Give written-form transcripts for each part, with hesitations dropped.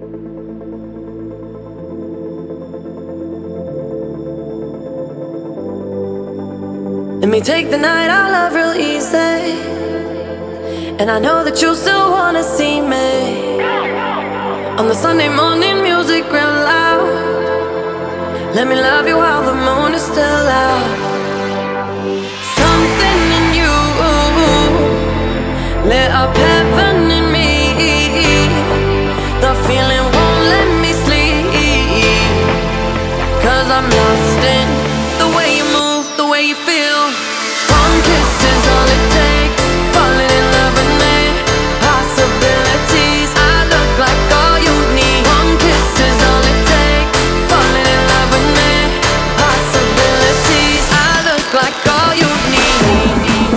Let me take the night I love real easy, and I know that you still wanna see me on the Sunday morning music real loud. Let me love you while the moon is still out. Something in you lit up heaven in me. The feeling won't let me sleep, 'cause I'm lost in the way you move, the way you feel. One kiss is all it takes, falling in love with me. Possibilities, I look like all you need. One kiss is all it takes, falling in love with me. Possibilities, I look like all you need.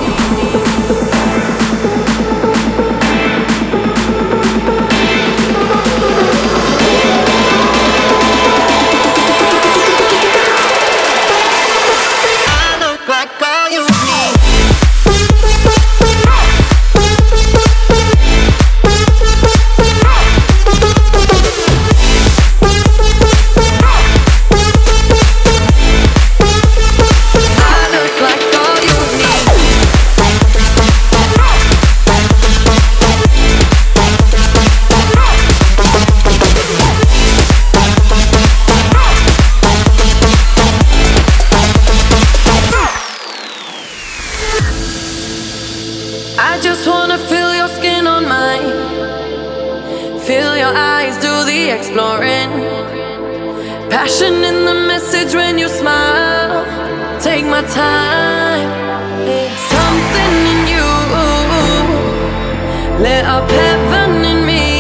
I just wanna feel your skin on mine, feel your eyes do the exploring. Passion in the message when you smile. Take my time. Something in you lit up heaven in me.